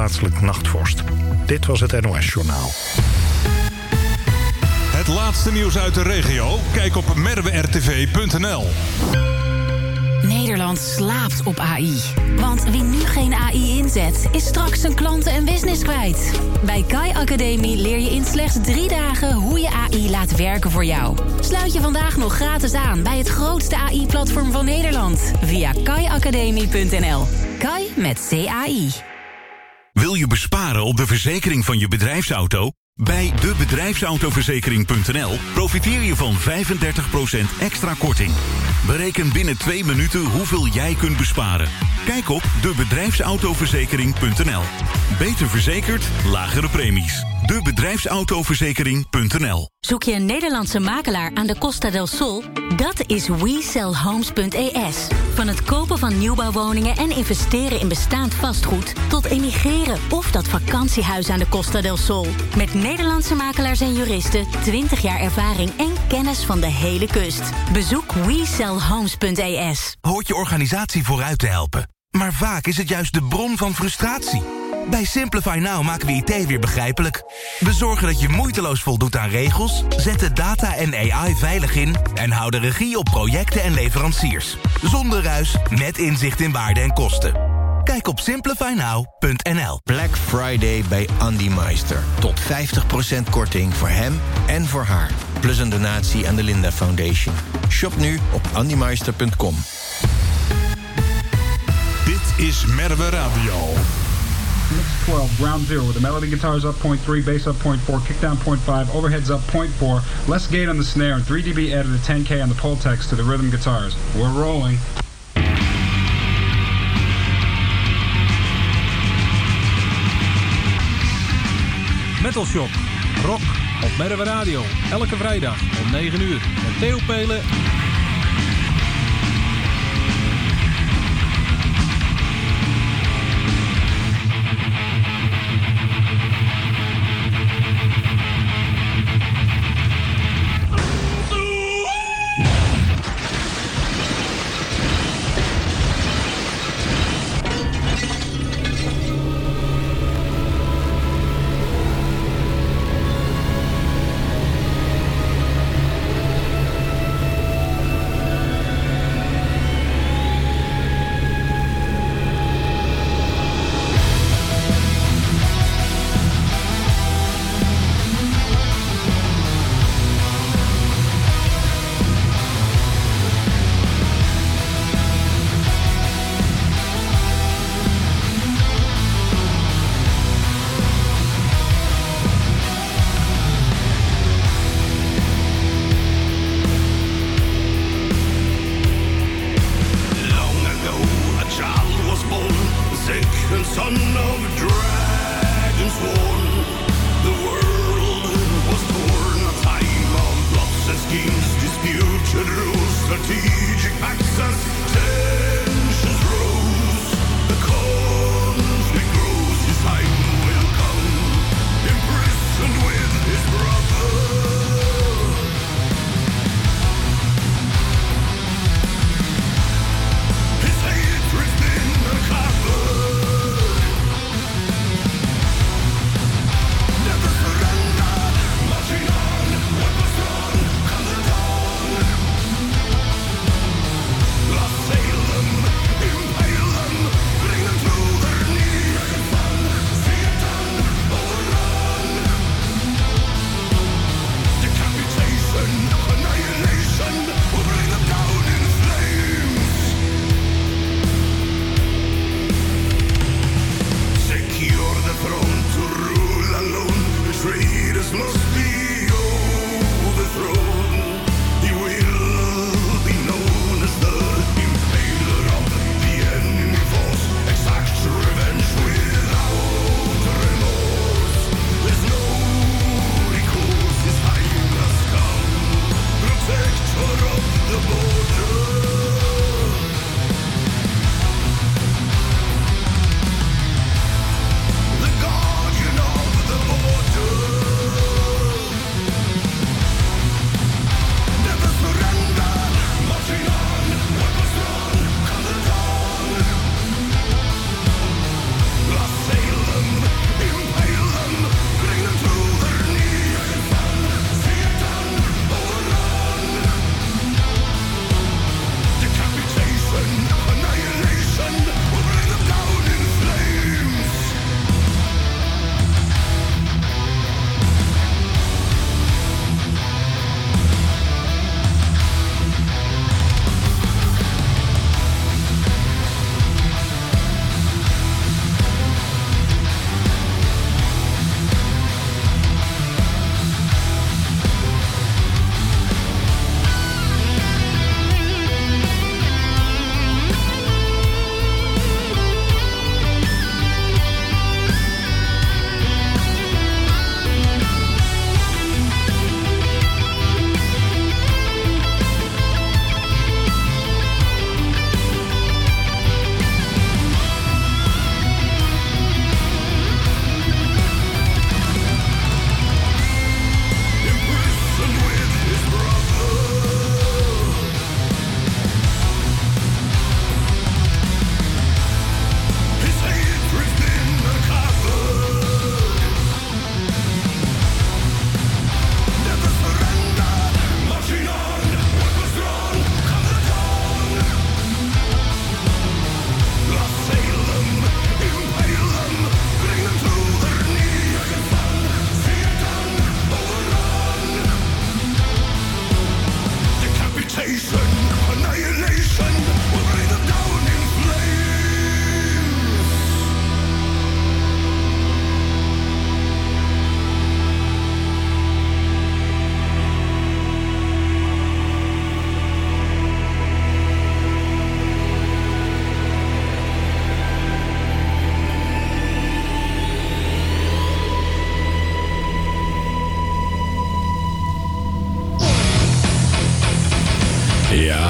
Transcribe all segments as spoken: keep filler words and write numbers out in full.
plaatselijk nachtvorst. Dit was het N O S-journaal. Het laatste nieuws uit de regio? Kijk op merwe r t v punt n l. Nederland slaapt op A I. Want wie nu geen A I inzet, is straks zijn klanten en business kwijt. Bij Kai Academie leer je in slechts drie dagen hoe je A I laat werken voor jou. Sluit je vandaag nog gratis aan bij het grootste A I-platform van Nederland. Via kai academie punt n l. Kai met C A I. Wil je besparen op de verzekering van je bedrijfsauto? Bij de bedrijfsautoverzekering punt n l profiteer je van vijfendertig procent extra korting. Bereken binnen twee minuten hoeveel jij kunt besparen. Kijk op de bedrijfsautoverzekering punt n l. Beter verzekerd, lagere premies. de bedrijfsautoverzekering punt n l. Zoek je een Nederlandse makelaar aan de Costa del Sol? Dat is we sell homes punt e s. Van het kopen van nieuwbouwwoningen en investeren in bestaand vastgoed, tot emigreren of dat vakantiehuis aan de Costa del Sol. Met Nederlandse makelaars en juristen, twintig jaar ervaring en kennis van de hele kust. Bezoek we sell homes punt e s. Hoort je organisatie vooruit te helpen. Maar vaak is het juist de bron van frustratie. Bij Simplify Now maken we I T weer begrijpelijk. We zorgen dat je moeiteloos voldoet aan regels, zetten data en A I veilig in en houden regie op projecten en leveranciers. Zonder ruis, met inzicht in waarde en kosten. Kijk op simplify now punt n l. Black Friday bij Andy Meister. Tot vijftig procent korting voor hem en voor haar. Plus een donatie aan de Linda Foundation. Shop nu op andy meister punt com. Dit is Merwe Radio. Mix twelve, ground zero, with the melody guitars up point three, bass up point four, kick down point five, overheads up point four, less gate on the snare, and three dB added at ten K on the Pultex to the rhythm guitars. We're rolling. Metal Shop, rock op Merwe Radio. Elke vrijdag om negen uur met Theo Pelen.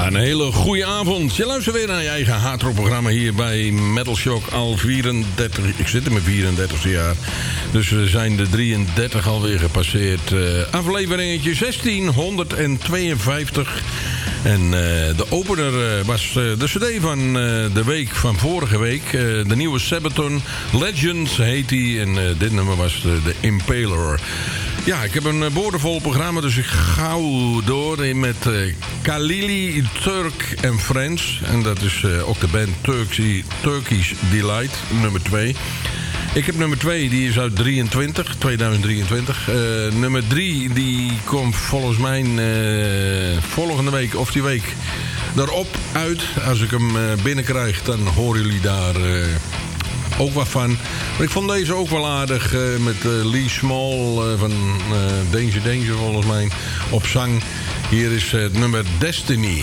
Ja, een hele goede avond. Je luistert weer naar je eigen hardrockprogramma hier bij Metal Shock. Al vierendertig, ik zit in mijn vierendertigste jaar. Dus we zijn de drieëndertig alweer gepasseerd. Uh, afleveringetje zestienhonderdtweeënvijftig. En uh, de opener uh, was uh, de cd van uh, de week van vorige week. Uh, de nieuwe Sabaton. Legends heet die. En uh, dit nummer was de, de Impaler. Ja, ik heb een uh, boordevol programma, dus ik gauw door met uh, Kalili, Turk en Friends. En dat is uh, ook de band Turkey, Turkish Delight, nummer twee. Ik heb nummer twee, die is uit drieëntwintig, tweeduizend drieëntwintig. Uh, nummer drie, die komt volgens mij uh, volgende week of die week daarop uit. Als ik hem uh, binnenkrijg, dan horen jullie daar uh, ook wat van. Maar ik vond deze ook wel aardig uh, met uh, Lee Small uh, van uh, Danger Danger volgens mij op zang. Hier is uh, het nummer Destiny.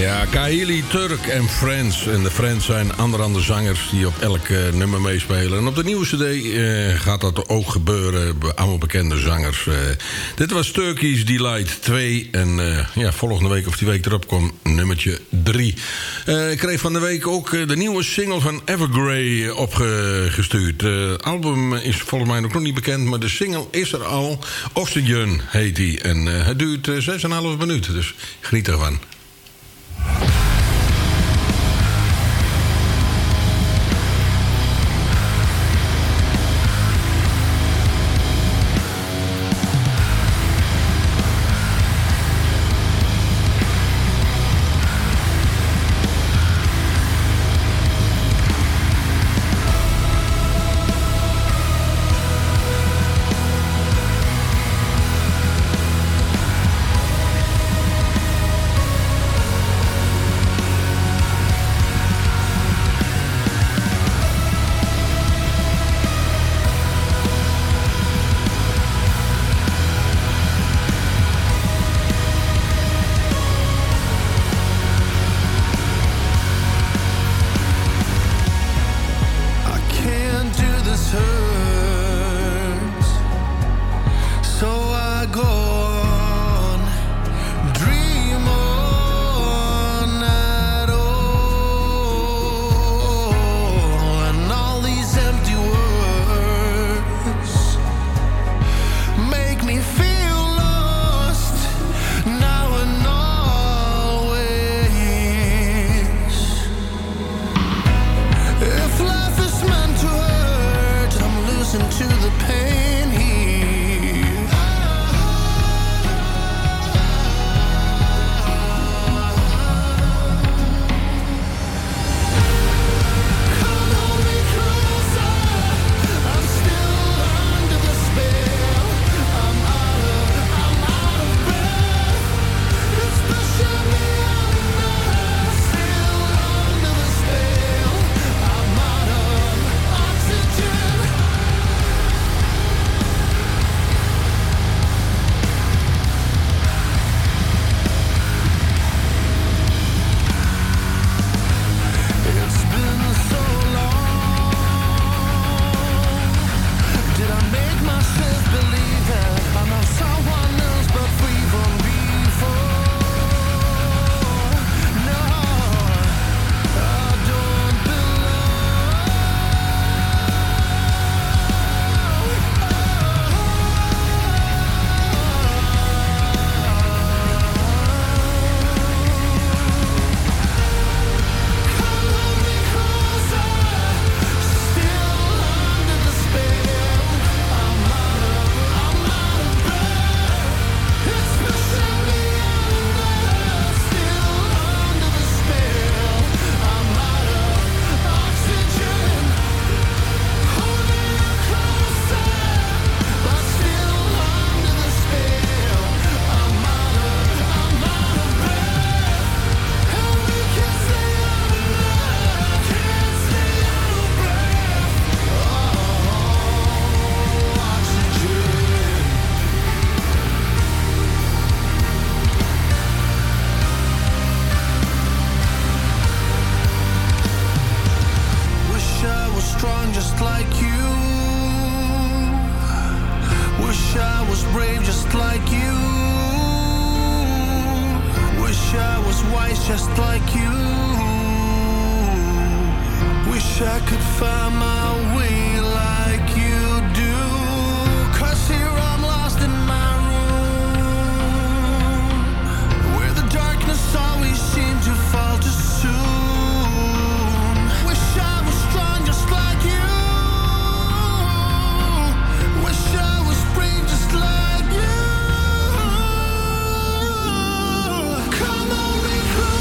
Ja, Kahili, Turk en Friends. En de Friends zijn andere zangers die op elk uh, nummer meespelen. En op de nieuwe cd uh, gaat dat ook gebeuren. Allemaal bekende zangers. Uh, dit was Turkey's Delight twee. En uh, ja, volgende week of die week erop komt nummertje drie. Uh, ik kreeg van de week ook uh, de nieuwe single van Evergrey opgestuurd. Het uh, album is volgens mij nog niet bekend, maar de single is er al. Oxygen heet die. En uh, het duurt uh, zes komma vijf minuten, dus geniet ervan.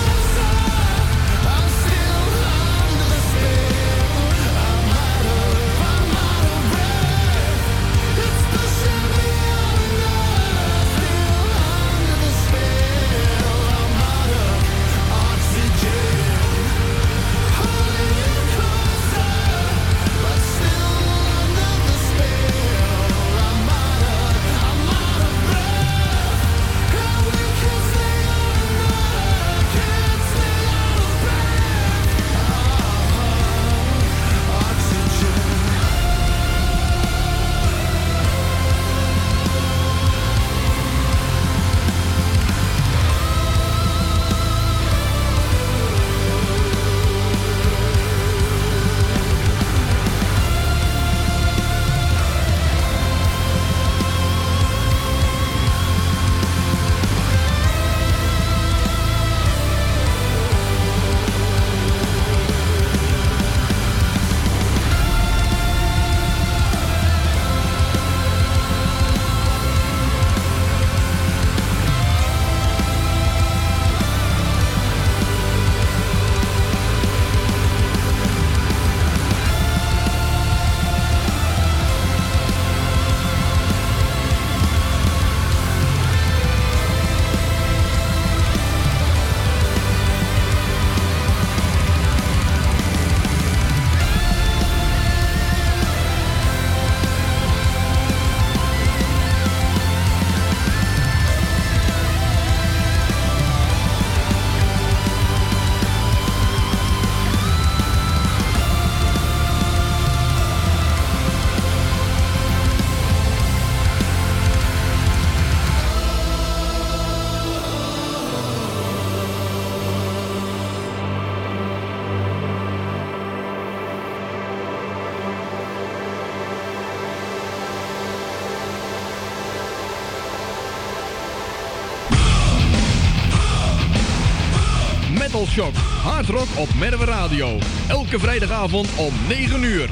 Still under the spell. I'm out of Metal Shock. Hard rock op Merwe Radio. Elke vrijdagavond om negen uur.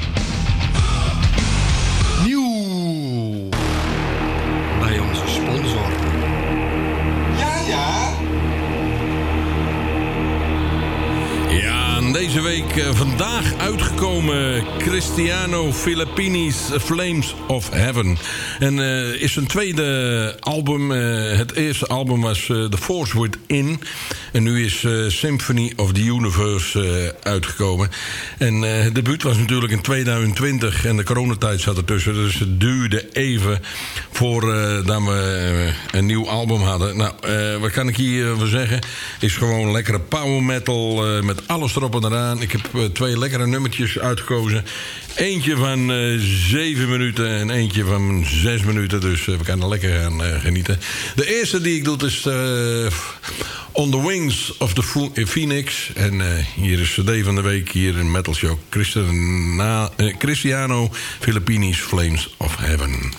Nieuw bij onze sponsor. Ja, ja. Ja, en deze week uh, vandaag uitgekomen Cristiano Filippini's Flames of Heaven. En uh, is zijn tweede album. Uh, het eerste album was uh, The Force Within. En nu is uh, Symphony of the Universe uh, uitgekomen. En uh, het debuut was natuurlijk in tweeduizend twintig. En de coronatijd zat ertussen. Dus het duurde even voordat uh, we uh, een nieuw album hadden. Nou, uh, wat kan ik hierover zeggen? Is gewoon lekkere power metal uh, met alles erop en eraan. Ik heb uh, twee lekkere nummertjes uitgekozen. Eentje van uh, zeven minuten en eentje van zes minuten. Dus uh, we kunnen lekker gaan uh, genieten. De eerste die ik doe is uh, On the Wings of the Phoenix. En uh, hier is de C D van de week hier in Metal Shock. Christina, uh, Cristiano Filippini's Flames of Heaven.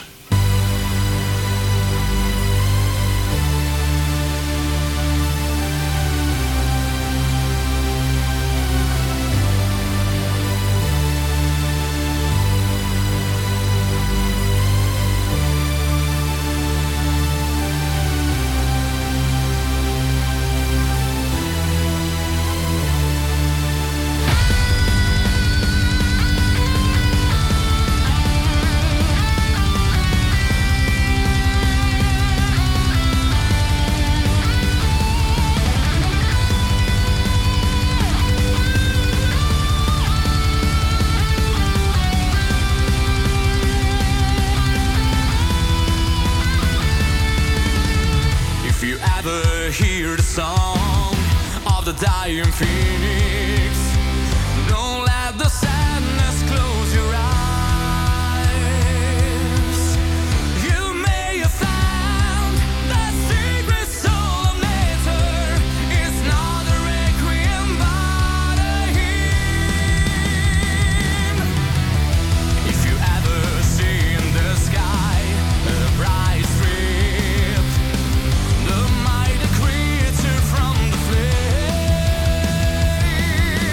The mighty creature from the flame.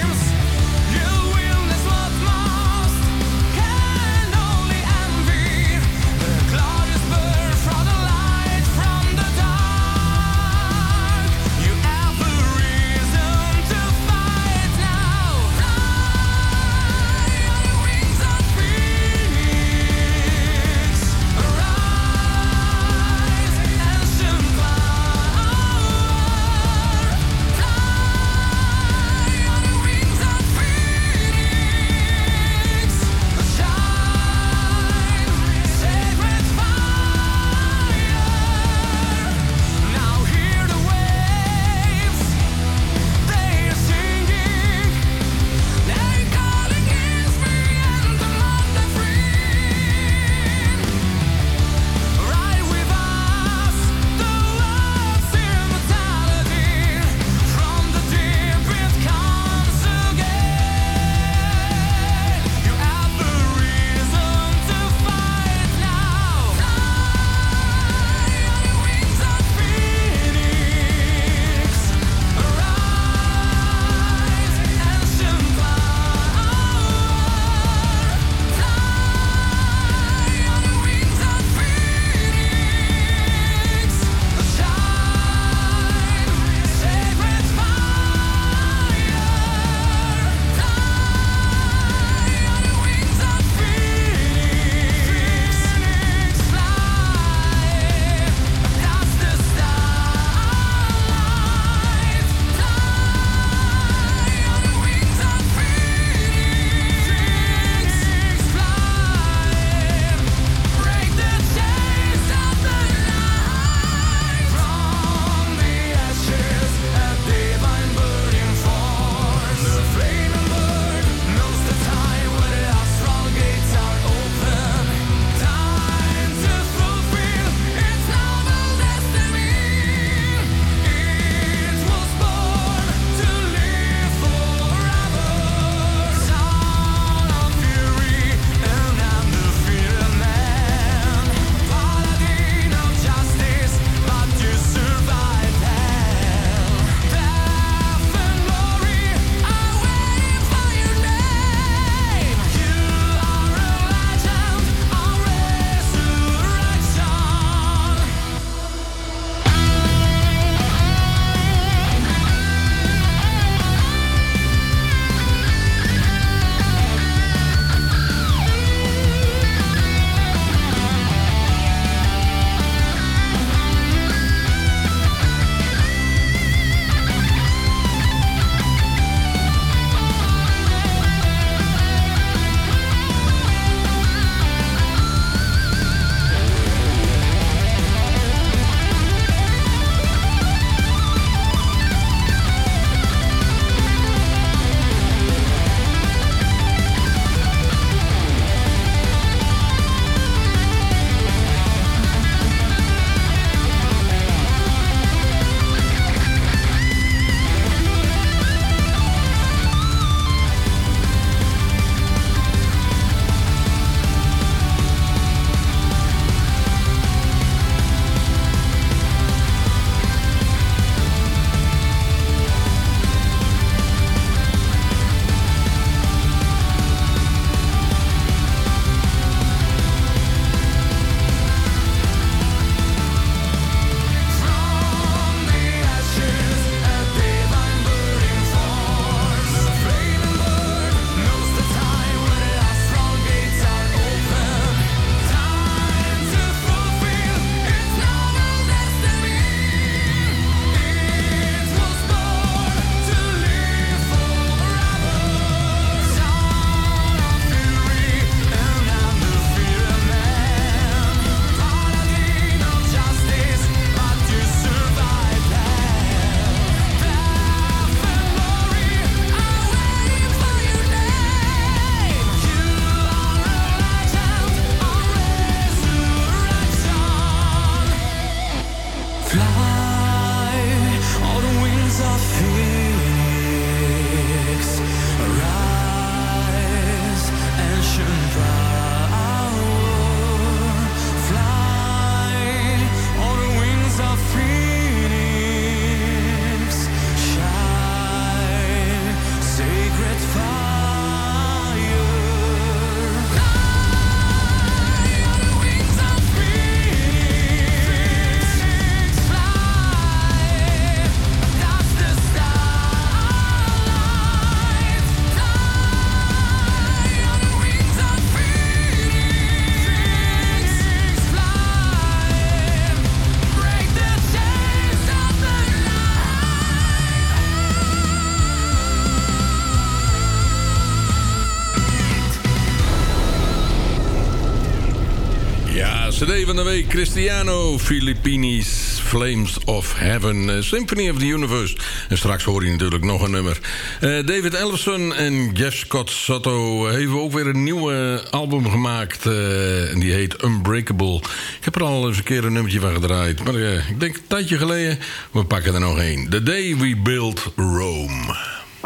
cd van de week, Cristiano Filippinis, Flames of Heaven, uh, Symphony of the Universe. En straks hoor je natuurlijk nog een nummer. Uh, David Ellefson en Jeff Scott Soto hebben ook weer een nieuwe album gemaakt. Uh, en die heet Unbreakable. Ik heb er al eens een keer een nummertje van gedraaid. Maar uh, ik denk een tijdje geleden, we pakken er nog één. The Day We Built Rome.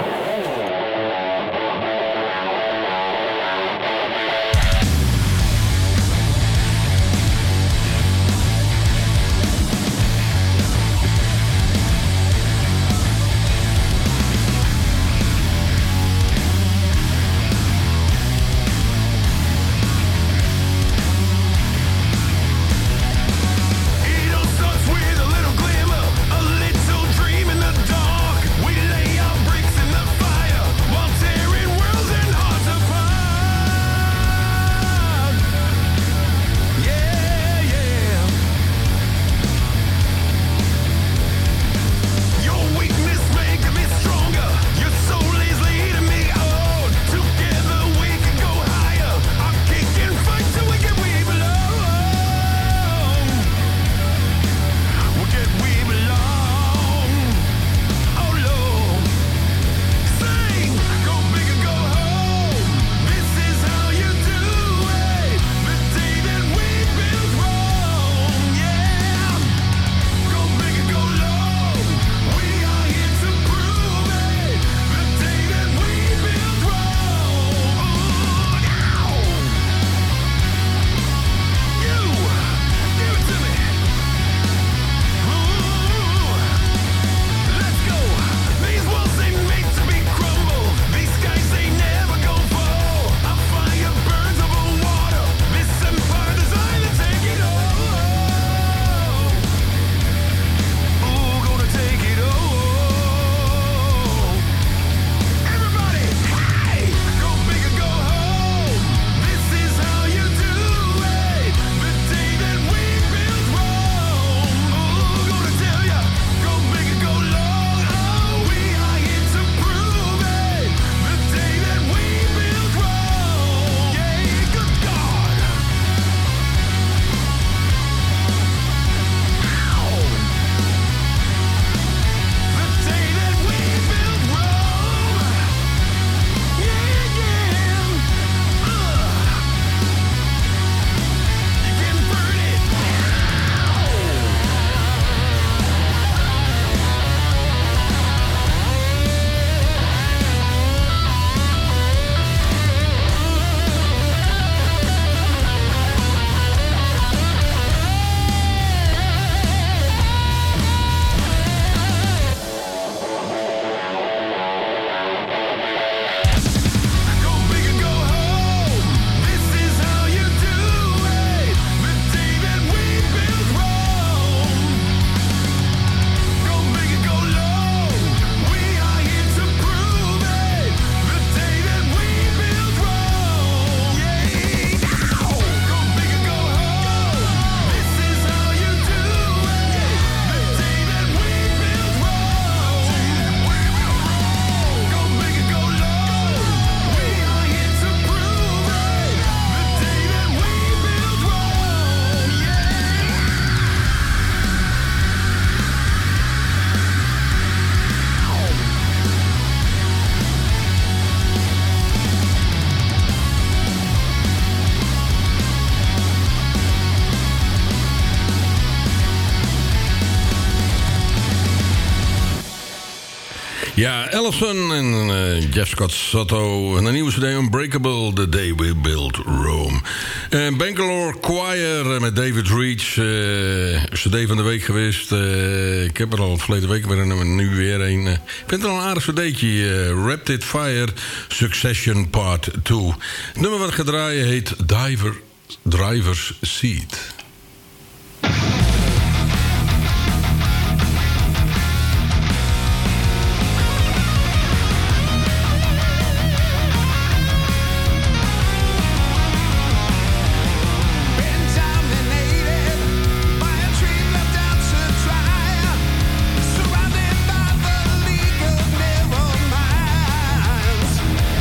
Ja, Ellefson en uh, Jeff Scott Soto. En een nieuwe cd, Unbreakable, The Day We Built Rome. Uh, Bangalore Choir met David Reach. Uh, cd van de week geweest. Uh, ik heb er al verleden week weer een, nu weer een. Uh, ik vind het al een aardig cd'tje. Uh, Rapid Fire Succession Part twee. Het nummer wat gedraaid heet Diver, Driver's Seat.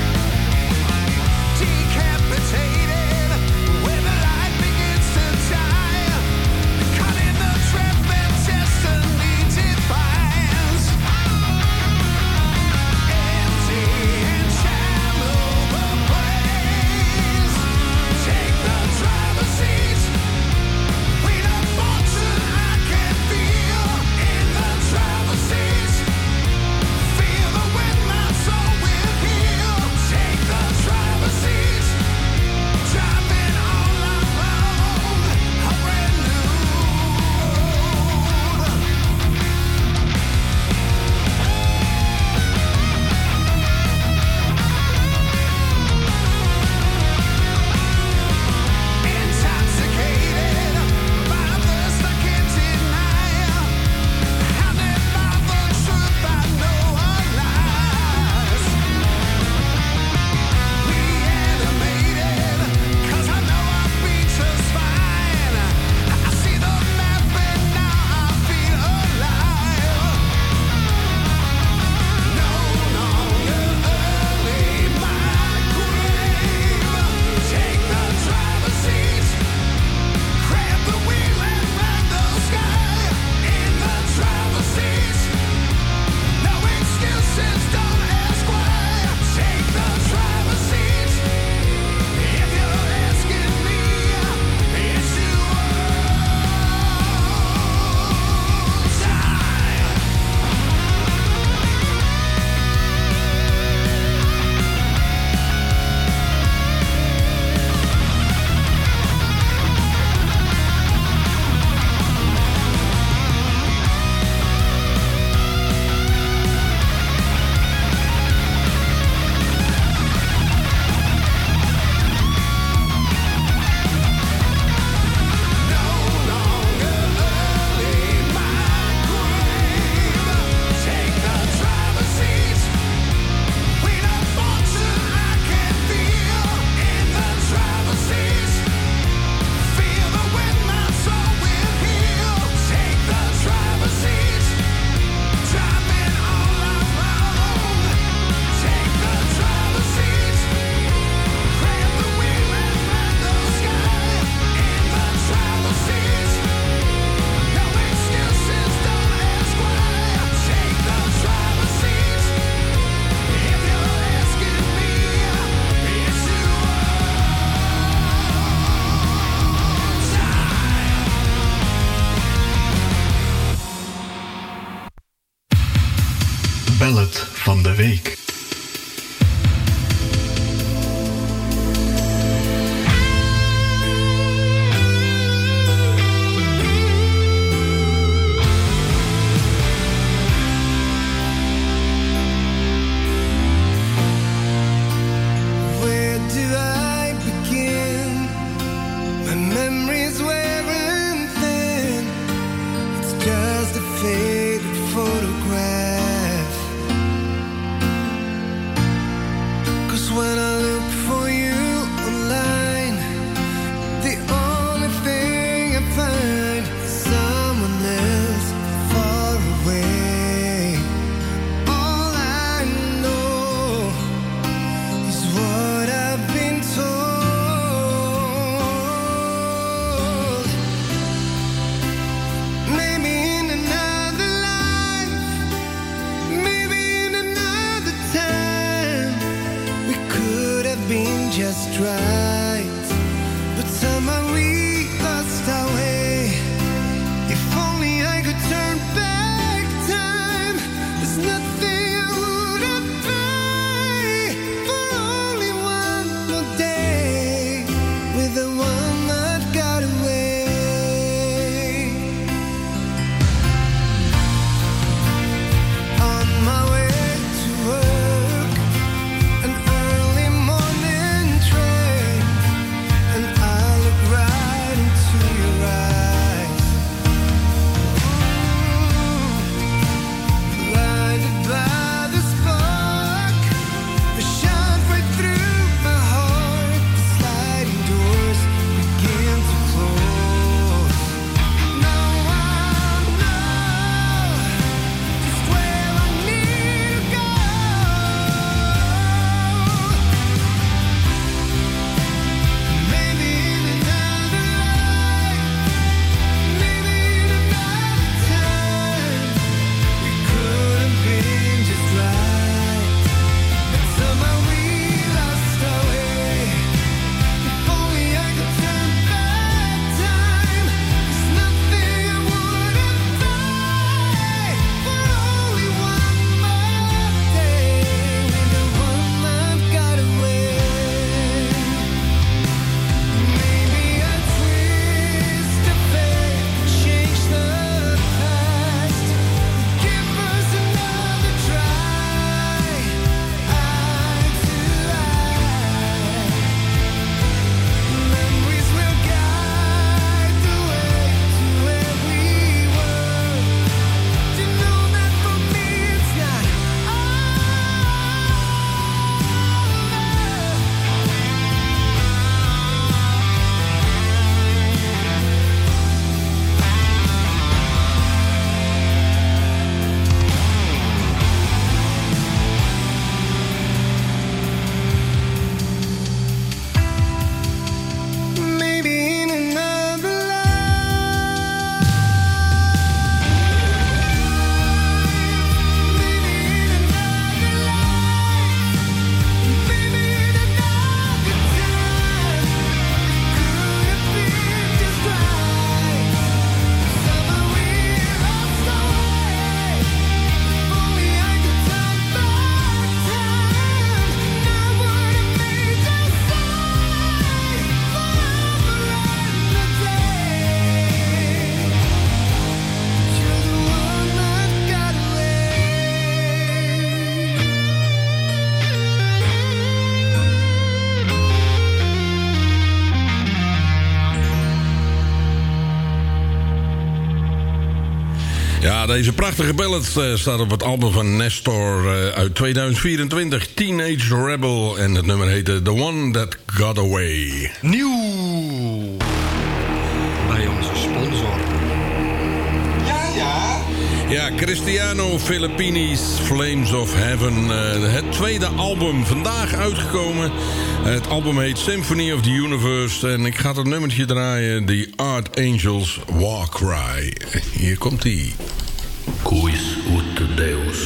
Decapitated, where the light begins to die. when I look for you online. The only thing I find is someone else far away. All I know is what I've been told. Maybe in another life, maybe in another time, we could have been just right, but somehow we lost our way. If only I could turn back time, there's nothing I wouldn't buy for only one more day with the one that got away. On my way to work, an early morning train, and I look right into your eyes. Blinded by the spark that shone right through my heart. The sliding doors begin to close. Now I know just where I need to go. Maybe in another life, maybe in another time, we could have been just right, but somehow we lost our way. If only I could turn back time, there's nothing I wouldn't buy for only one more day with the one that got away. Maybe a twist of fate, change the past, give us another try, eye to eye. Memories will guide the way to where we were. You know that for me it's not maybe in another life, maybe in another life, maybe in another time, could have been just right. Somehow we lost our way. If only I could turn back time, I would have made us right forever and a day. You're the one that got away. Ja, deze prachtige ballad eh, staat op het album van Nestor eh, uit tweeduizend vierentwintig. Teenage Rebel. En het nummer heette The One That Got Away. Nieuw bij onze sponsor. Ja, ja. Ja, Cristiano Filippini's Flames of Heaven. eh, het tweede album vandaag uitgekomen. Het album heet Symphony of the Universe. En ik ga het nummertje draaien. The Archangels War Cry. Hier komt ie. Quis ut Deus.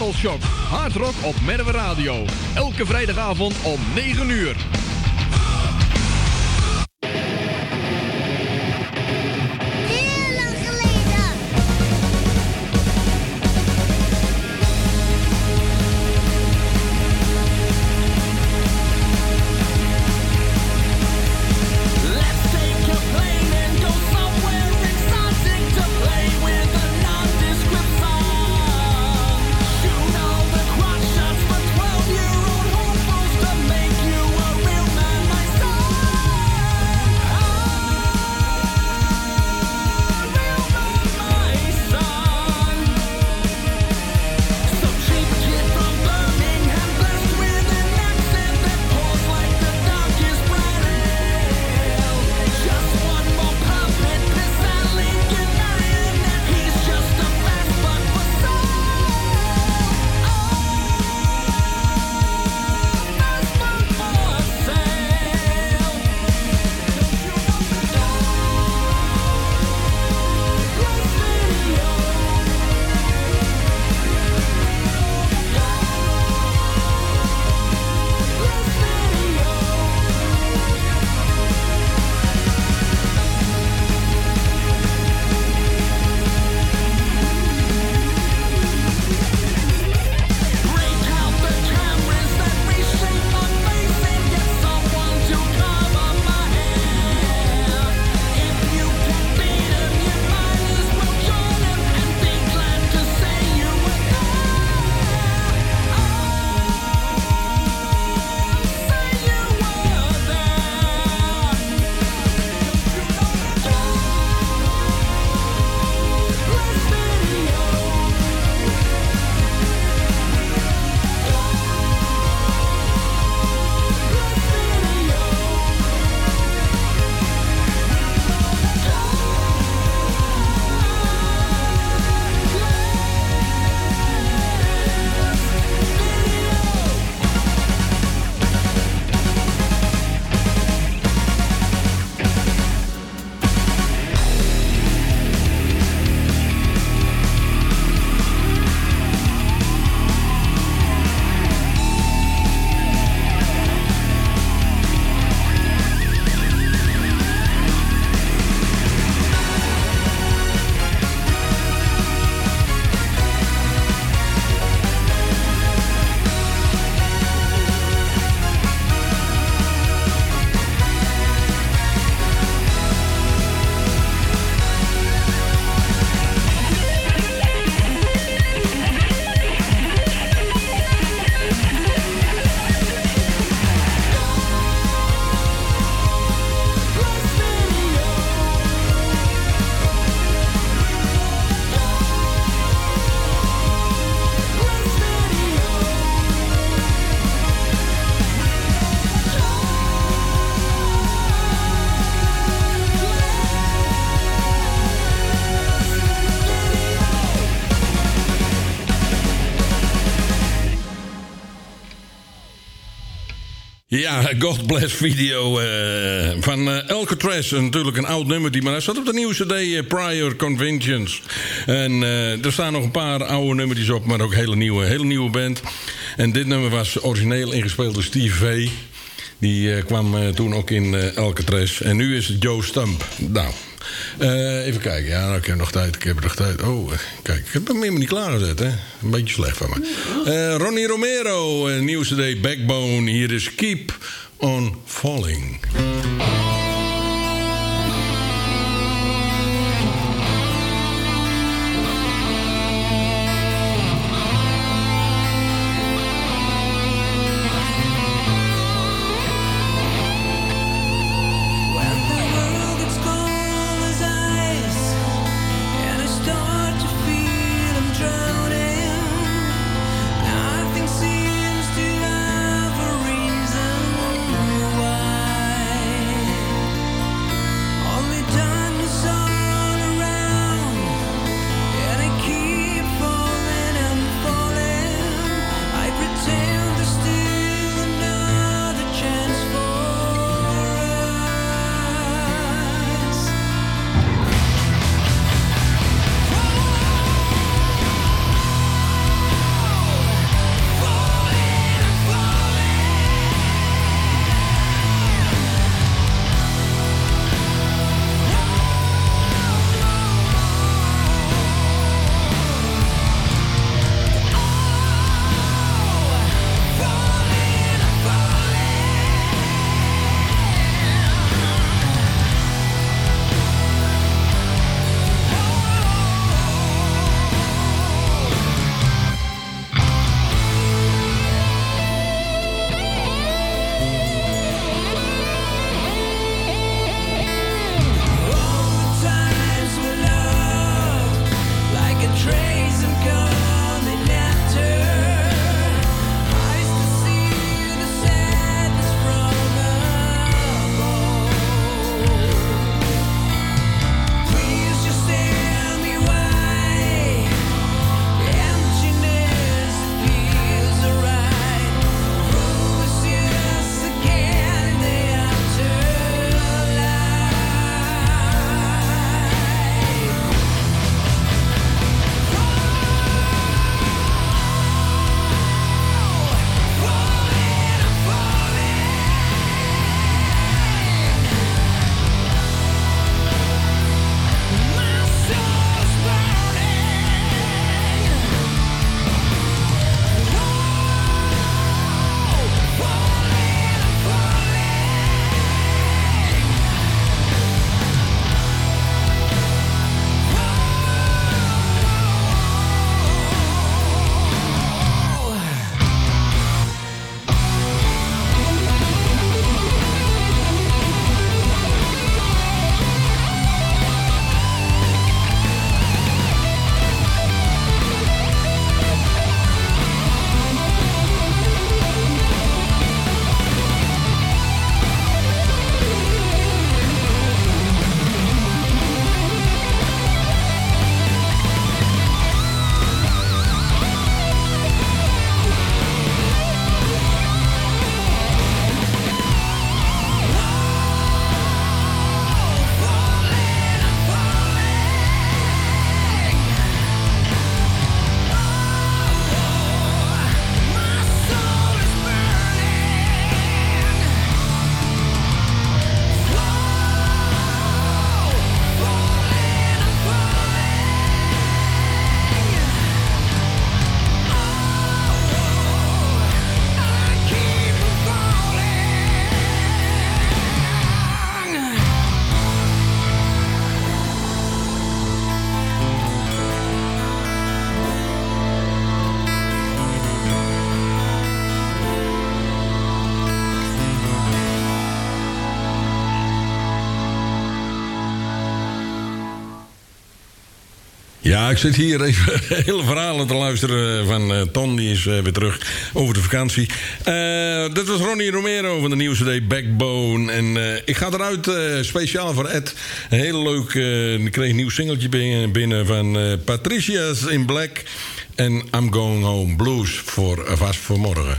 Metal Shock. Hard rock op Merwe Radio. Elke vrijdagavond om negen uur. Ja, God Bless Video uh, van uh, Alcatraz. Natuurlijk een oud nummer, maar hij staat op de nieuwe cd uh, Prior Conventions. En uh, er staan nog een paar oude nummertjes op, maar ook hele nieuwe, hele nieuwe band. En dit nummer was origineel ingespeeld door Steve V. Die uh, kwam uh, toen ook in uh, Alcatraz. En nu is het Joe Stump. Nou, uh, even kijken. Ja, ik heb nog tijd. Ik heb nog tijd. Oh, kijk, ik heb hem helemaal niet klaargezet, hè. Een beetje slecht van me. Uh, Ronnie Romero, uh, nieuwe cd Backbone. Hier is Keep on Falling. Seems to have a reason why. Ja, ik zit hier even hele verhalen te luisteren van uh, Ton. Die is uh, weer terug over de vakantie. Uh, dit was Ronnie Romero van de nieuwe C D Backbone. En uh, ik ga eruit uh, speciaal voor Ed. Een hele leuk... Uh, ik kreeg een nieuw singeltje binnen, binnen van uh, Patricia's in Black. En I'm Going Home Blues voor uh, vast voor morgen.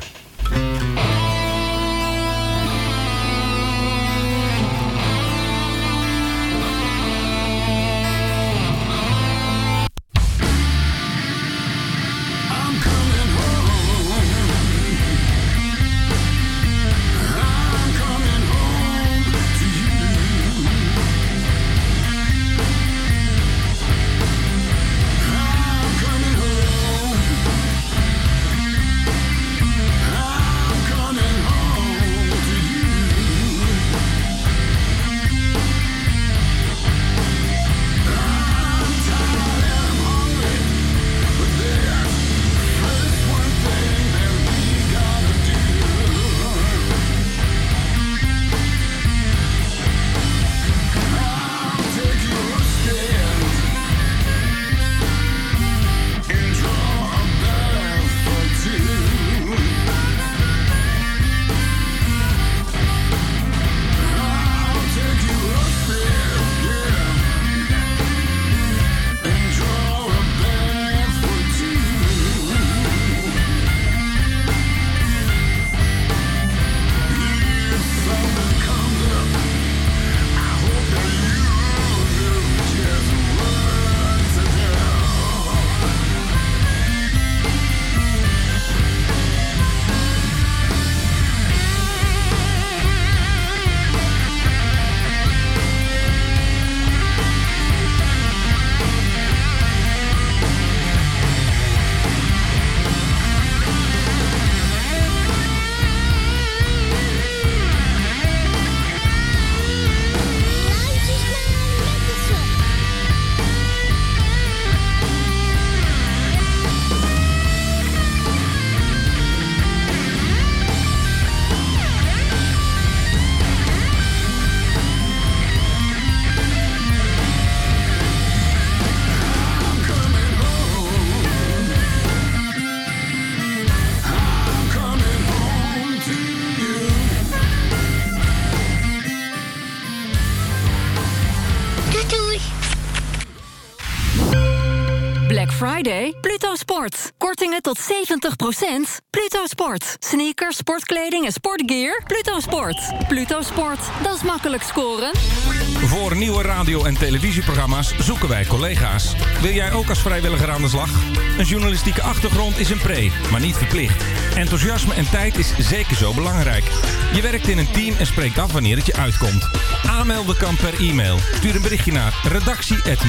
Friday, Pluto Sport. Kortingen tot zeventig procent. Pluto Sport. Sneakers, sportkleding en sportgear. Pluto Sport. Pluto Sport, dat is makkelijk scoren. Voor nieuwe radio- en televisieprogramma's zoeken wij collega's. Wil jij ook als vrijwilliger aan de slag? Een journalistieke achtergrond is een pre, maar niet verplicht. Enthousiasme en tijd is zeker zo belangrijk. Je werkt in een team en spreekt af wanneer het je uitkomt. Aanmelden kan per e-mail. Stuur een berichtje naar redactie